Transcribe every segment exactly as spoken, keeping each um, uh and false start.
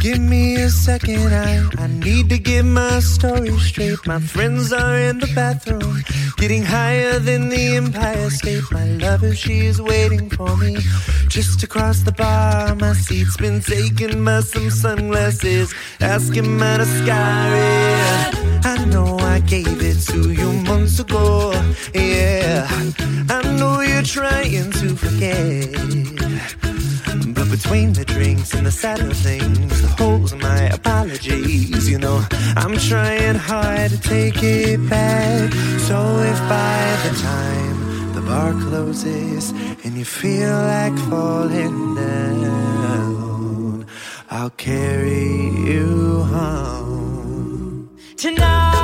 Give me a second, I, I need to get my story straight. My friends are in the bathroom, getting higher than the Empire State. My lover, she is waiting for me just across the bar. My seat's been taken by some sunglasses, asking out of sky. I know I gave it to you months ago, yeah. I know you're trying to forget, but between the drinks and the sadder things, the holes in my apologies, you know, I'm trying hard to take it back. So if by the time the bar closes and you feel like falling down, I'll carry you home tonight.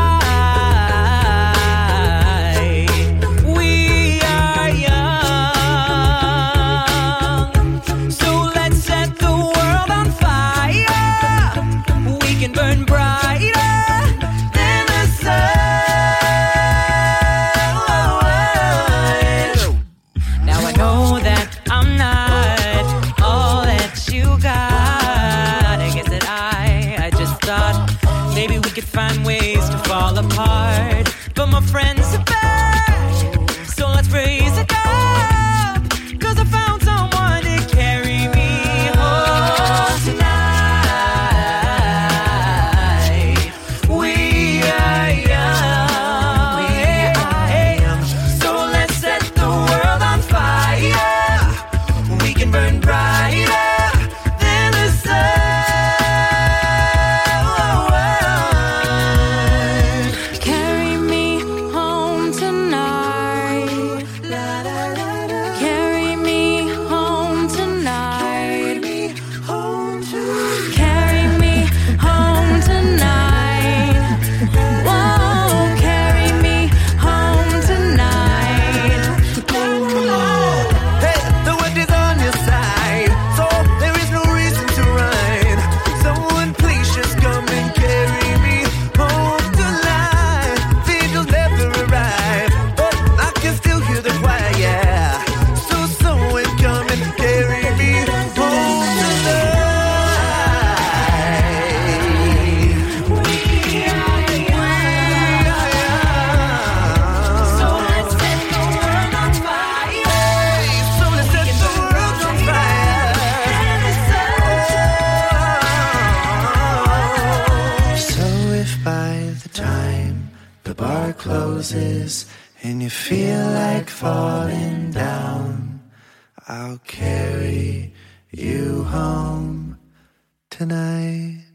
Find ways to fall apart, but my friends are back, so let's raise it up, 'cause I found someone to carry me home tonight. We are young, we are young, so let's set the world on fire. We can burn brighter than the sun. Closes and you feel like falling down, I'll carry you home tonight.